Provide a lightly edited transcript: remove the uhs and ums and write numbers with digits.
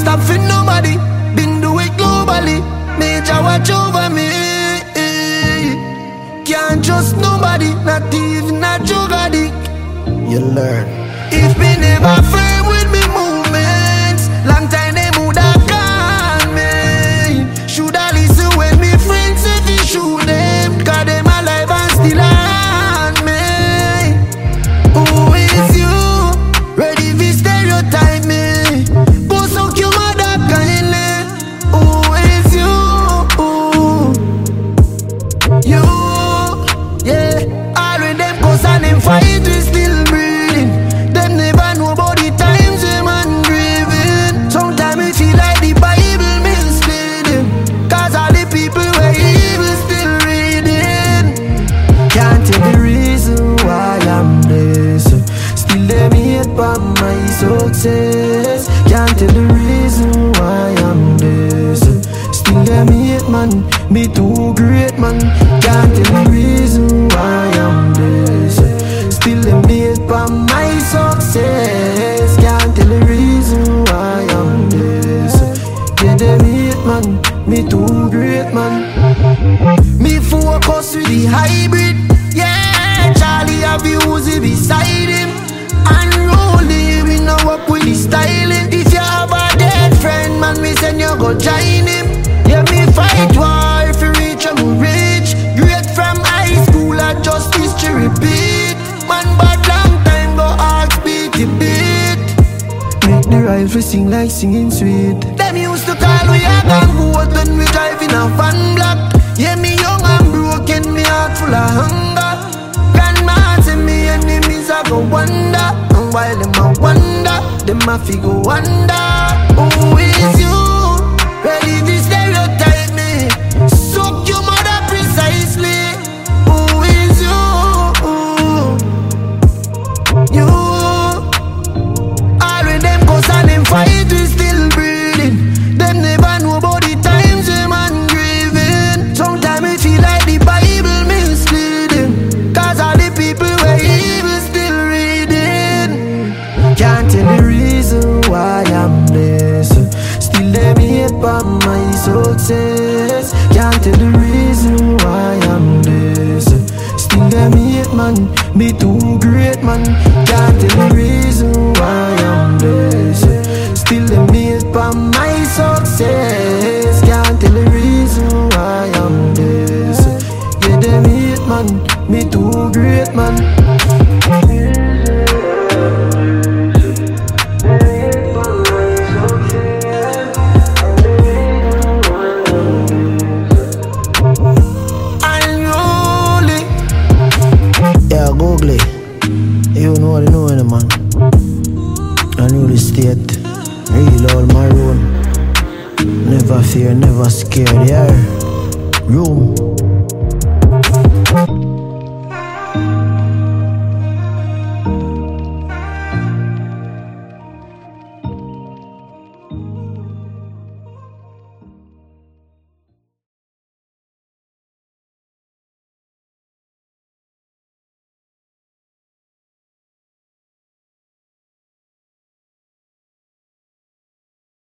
stop for nobody. Been do it globally. Major watch over me. Can't trust nobody, not even a drug addict. You learn. If me never firm with me movements, long time they would have called me. Shoulda listen when me friends if you shoot them, cause them alive and still on me. Who is you? Ready for stereotype me? Post out your mother kindly. Who is you? You, yeah. All of them cause and them fight we still breathing. Them never know about the times them and grieving. Sometimes we feel like the Bible misleading, cause all the people were evil still reading. Can't tell the reason why I'm blessed, still them hate for my success. Can't tell the reason why I'm blessed, still them hate man, me too great man. Can't tell the reason why I'm blessed, still them hate for my success. Can't tell the reason why I'm blessed. Yeah, them hate man, me too great man. Me focus with the hybrid. Yeah, Charlie have you Uzi beside him. Unruly, we know up with the styling. If you have a dead friend, man, me send you go join him. Yeah, me fight war if you reach, I'm rich. Great from high school, I just history repeat. Man, but long time go ask beat the beat. Make the rifle sing like singing sweet. Them used to call we a gang goat when we drive in a van block. Yeah, me young and broken, me heart full of hunger. Grandma say me enemies I go wonder, and while them a wonder, them a figure wonder. Who is you? Ready to stereotype me? Suck your mother precisely. Who is you? You. All of them cause and them fight we still breathing. Them never know about the times them and grieving. Sometimes we feel like the Bible misleading, cause all the people were evil still reading. Can't tell the reason why I'm blessed, still them hate for my success. Can't tell the reason why I'm blessed, still them hate man, me too great man. Can't tell the reason why I'm blessed, still them hate for my success. Can't tell the reason why I'm blessed. Yeah, them hate man, me too great man. Yeah, Google it. You know what you know, man. I knew the state, real all my own. Never fear, never scared, yeah. Room.